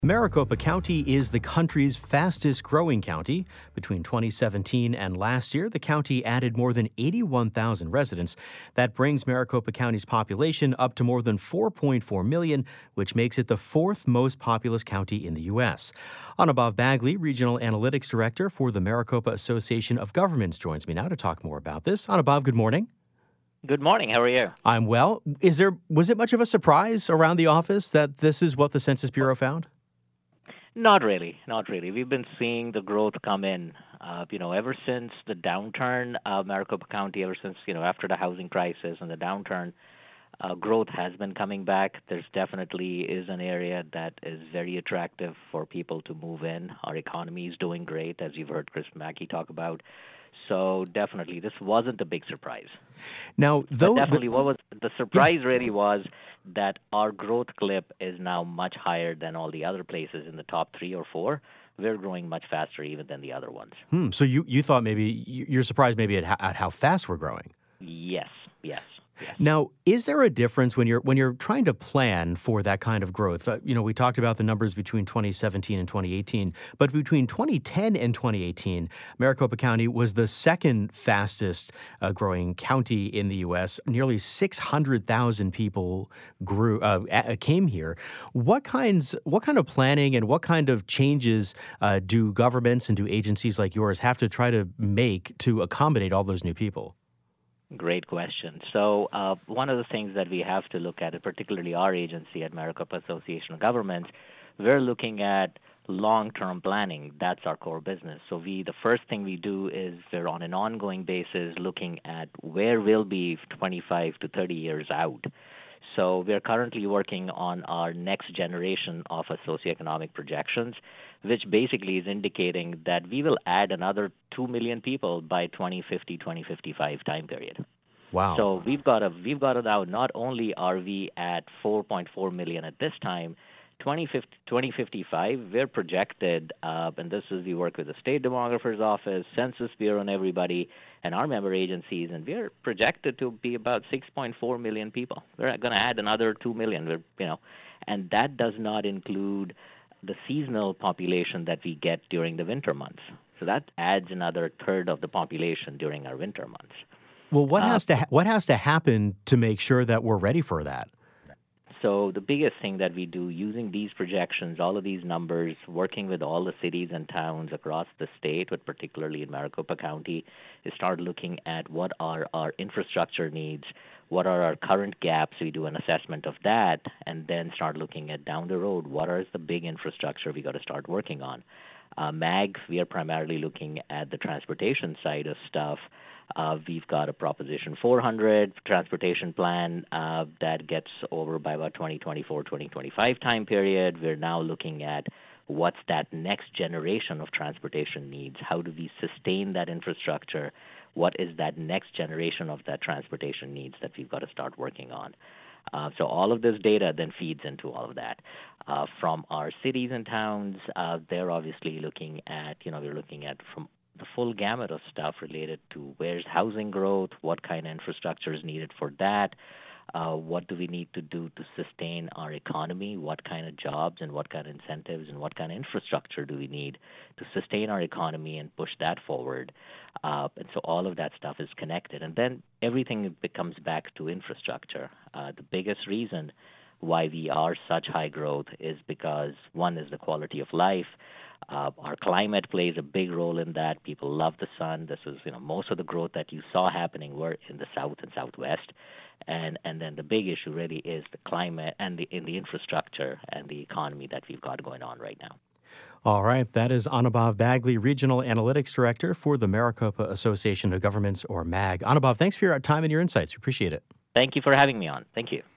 Maricopa County is the country's fastest growing county. Between 2017 and last year, the county added more than 81,000 residents. That brings Maricopa County's population up to more than 4.4 million, which makes it the fourth most populous county in the U.S. Anubhav Bagley, Regional Analytics Director for the Maricopa Association of Governments, joins me now to talk more about this. Anubhav, good morning. Good morning. How are you? I'm well. Was it much of a surprise around the office that this is what the Census Bureau found? Not really. Not really. We've been seeing the growth come in, ever since the downturn of Maricopa County, ever since, after the housing crisis and the downturn, growth has been coming back. There's definitely is an area that is very attractive for people to move in. Our economy is doing great, as you've heard Chris Mackey talk about. So definitely, this wasn't a big surprise. Now, though, what was the surprise really was that our growth clip is now much higher than all the other places in the top 3 or 4. We're growing much faster even than the other ones. So you thought maybe you're surprised maybe at how fast we're growing. Yes. Now, is there a difference when you're trying to plan for that kind of growth? We talked about the numbers between 2017 and 2018, but between 2010 and 2018, Maricopa County was the second fastest growing county in the U.S. Nearly 600,000 people came here. What kind of planning and what kind of changes do governments and do agencies like yours have to try to make to accommodate all those new people? Great question. So one of the things that we have to look at, particularly our agency at Maricopa Association of Governments, we're looking at long-term planning. That's our core business. So the first thing we do is we're on an ongoing basis looking at where we'll be 25 to 30 years out. So we're currently working on our next generation of socioeconomic projections, which basically is indicating that we will add another 2 million people by 2050, 2055 time period. Wow. So we've got it out. Not only are we at 4.4 million at this time, 2055, we're projected, and this is we work with the State Demographer's Office, Census Bureau, and everybody, and our member agencies, and we're projected to be about 6.4 million people. We're going to add another 2 million, and that does not include the seasonal population that we get during the winter months. So that adds another third of the population during our winter months. Well, what has to happen to make sure that we're ready for that? So the biggest thing that we do using these projections, all of these numbers, working with all the cities and towns across the state, but particularly in Maricopa County, is start looking at what are our infrastructure needs, what are our current gaps. We do an assessment of that, and then start looking at down the road, what is the big infrastructure we got to start working on. MAG, we are primarily looking at the transportation side of stuff. We've got a Proposition 400 transportation plan that gets over by about 2024, 2025 time period. We're now looking at what's that next generation of transportation needs. How do we sustain that infrastructure? What is that next generation of that transportation needs that we've got to start working on? So all of this data then feeds into all of that. From our cities and towns, they're obviously looking at, we're looking at from the full gamut of stuff related to where's housing growth, what kind of infrastructure is needed for that, what do we need to do to sustain our economy, what kind of jobs and what kind of incentives and what kind of infrastructure do we need to sustain our economy and push that forward. And so all of that stuff is connected. And then everything comes back to infrastructure. The biggest reason why we are such high growth is because, one, is the quality of life. Our climate plays a big role in that. People love the sun. This is, most of the growth that you saw happening were in the south and southwest. And then the big issue really is the climate and the infrastructure and the economy that we've got going on right now. All right. That is Anubhav Bagley, Regional Analytics Director for the Maricopa Association of Governments, or MAG. Anubhav, thanks for your time and your insights. We appreciate it. Thank you for having me on. Thank you.